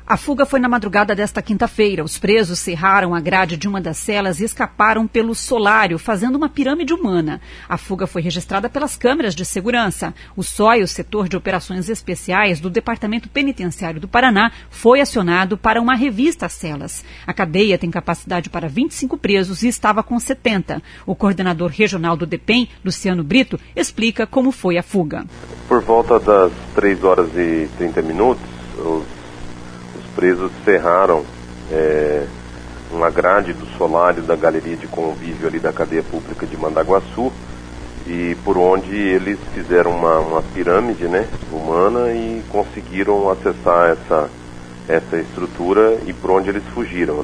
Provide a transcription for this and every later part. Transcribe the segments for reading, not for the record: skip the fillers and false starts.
A fuga foi na madrugada desta quinta-feira. Os presos cerraram a grade de uma das celas e escaparam pelo solário, fazendo uma pirâmide humana. A fuga foi registrada pelas câmeras de segurança. O SOI, o Setor de Operações Especiais do Departamento Penitenciário do Paraná, foi acionado para uma revista às celas. A cadeia tem capacidade para 25 presos e estava com 70. O coordenador regional do DEPEN, Luciano Brito, explica como foi a fuga. Por volta das 3h30, os presos cerraram uma grade do solário da galeria de convívio ali da cadeia pública de Mandaguaçu, e por onde eles fizeram uma pirâmide, humana, e conseguiram acessar essa estrutura, e por onde eles fugiram,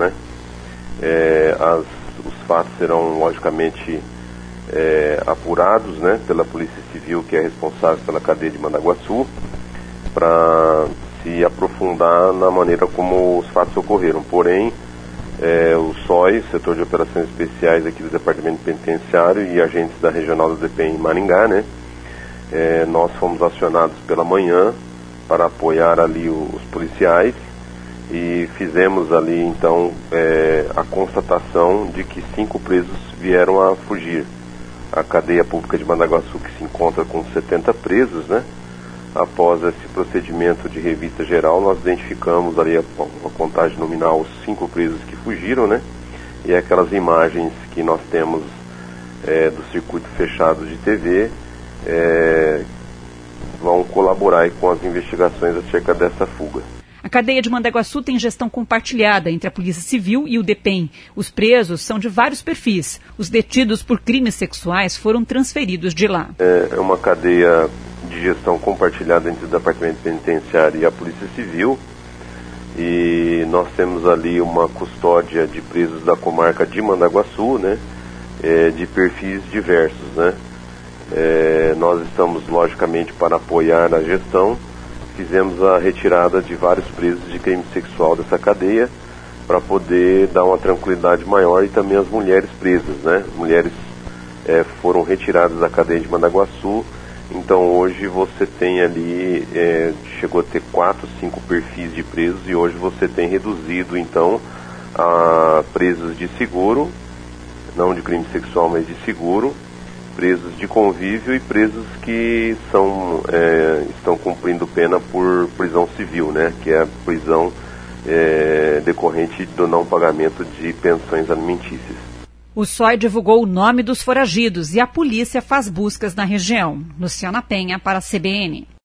os fatos serão logicamente apurados, pela Polícia Civil, que é responsável pela cadeia de Mandaguaçu, para se aprofundar na maneira como os fatos ocorreram. Porém, o SOI, Setor de Operações Especiais aqui do Departamento Penitenciário, e agentes da Regional do DEPEN em Maringá, nós fomos acionados pela manhã para apoiar ali os policiais, e fizemos ali então a constatação de que 5 presos vieram a fugir. A cadeia pública de Mandaguaçu, que se encontra com 70 presos, após esse procedimento de revista geral, nós identificamos ali a contagem nominal, os 5 presos que fugiram, e aquelas imagens que nós temos do circuito fechado de TV vão colaborar aí com as investigações acerca dessa fuga. A cadeia de Mandaguaçu tem gestão compartilhada entre a Polícia Civil e o DEPEN. Os presos são de vários perfis. Os detidos por crimes sexuais foram transferidos de lá. É uma cadeia de gestão compartilhada entre o Departamento Penitenciário e a Polícia Civil, e nós temos ali uma custódia de presos da comarca de Mandaguaçu, de perfis diversos, nós estamos logicamente para apoiar a gestão. Fizemos a retirada de vários presos de crime sexual dessa cadeia, para poder dar uma tranquilidade maior, e também as mulheres presas, Mulheres foram retiradas da cadeia de Mandaguaçu. Então hoje você tem ali, chegou a ter 4, 5 perfis de presos, e hoje você tem reduzido então a presos de seguro, não de crime sexual, mas de seguro, presos de convívio e presos que estão cumprindo pena por prisão civil, que é a prisão decorrente do não pagamento de pensões alimentícias. O SOI divulgou o nome dos foragidos e a polícia faz buscas na região. Luciana Penha, para a CBN.